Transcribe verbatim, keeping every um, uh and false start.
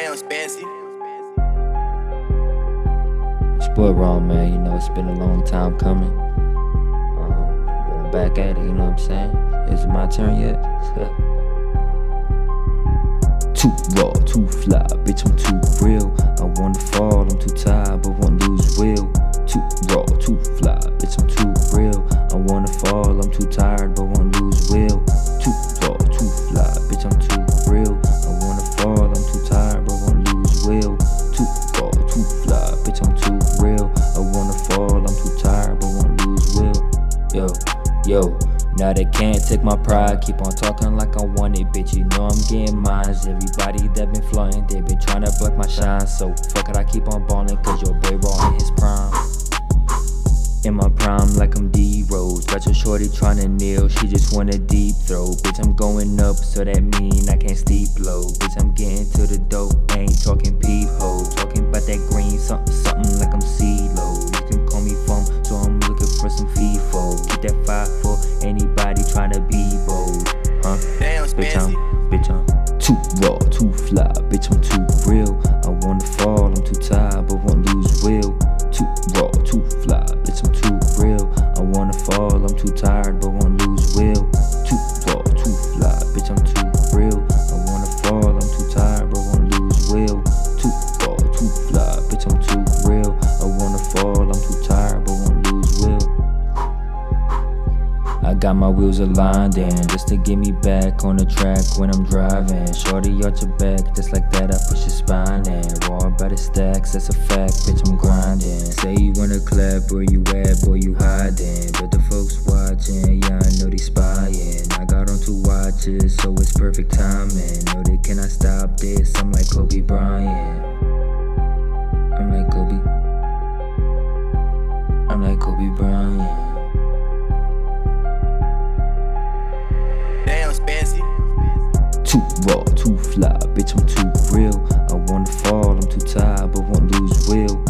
Damn, Spancy. It's boy wrong, man. You know, it's been a long time coming. Um, but I'm back at it, you know what I'm saying? Is it my turn yet? Too raw, too fly, bitch, I'm too real. I wanna fall, I'm too tired, but won't lose will. Too raw, too fly, bitch, I'm too real. I wanna fall, I'm too tired, but won't lose will. Too raw, too fly, bitch, I'm too real. I wanna fall, I'm too tired, but won't lose will. Too raw, too fly, bitch, I'm too real. I wanna fall, I'm too tired, but won't lose will. Yo, yo. Now they can't take my pride, keep on talking like I want it, bitch, you know I'm getting mines. Everybody that been flaunting, they been trying to block my shine. So fuck it, I keep on ballin', cause your boy raw in his prime. In my prime like I'm D-Rose, got your shorty tryna kneel, she just want a deep throw. Bitch, I'm going up, so that mean I can't sleep low. Bitch, I'm getting to the dope, ain't talking peephole. Talking about that green, something, something like I'm C-Lo. You can call me Fum, so I'm looking for some FIFO. Keep that five for anybody tryna be bold, huh? Damn, Bitch, I'm, Spancy. bitch, I'm too raw, too fly, bitch, I'm too real. I wanna fall, I'm too tired, but won't lose will. Too raw, too fly, bitch, I'm too real. I wanna fall, I'm too tired, but won't lose will. Too raw, too fly, bitch, I'm too real. I wanna fall, I'm too tired, but won't lose will. Too raw, too fly, bitch, I'm too real. I wanna fall, I'm too tired, but won't lose will. I got my wheels aligned in, just to get me back on the track when I'm driving. Shorty out your back, just like that I push your spine in. Raw by the stacks, that's a fact, bitch, I'm grinding. Say you wanna clap, where you at, boy, you hiding. But the folks watching, yeah, I know they spying. I got on two watches, so it's perfect timing. No, they cannot stop this, I'm like Kobe Bryant. I'm like Kobe. I'm like Kobe Bryant. Damn, Spancy. Too raw, too fly, bitch, I'm too real. I wanna fall, I'm too tired, but won't lose will.